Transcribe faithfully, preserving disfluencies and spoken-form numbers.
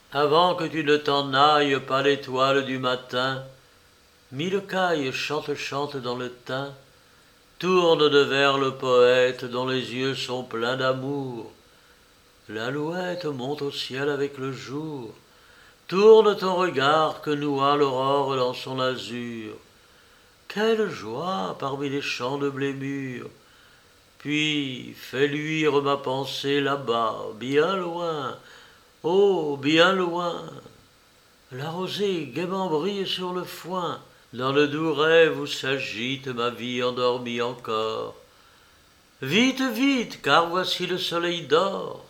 Avant que tu ne t'en ailles, pas l'étoile du matin, mille cailles chante-chante dans le thym, tournent de vers le poète dont les yeux sont pleins d'amour. L'alouette monte au ciel avec le jour, tourne ton regard que noie l'aurore dans son azur. Quelle joie parmi les champs de blé mûr! Puis fais luire ma pensée là-bas, bien loin, oh, bien loin. La rosée gaiement brille sur le foin, dans le doux rêve où s'agite ma vie endormie encore. Vite, vite, car voici le soleil dort.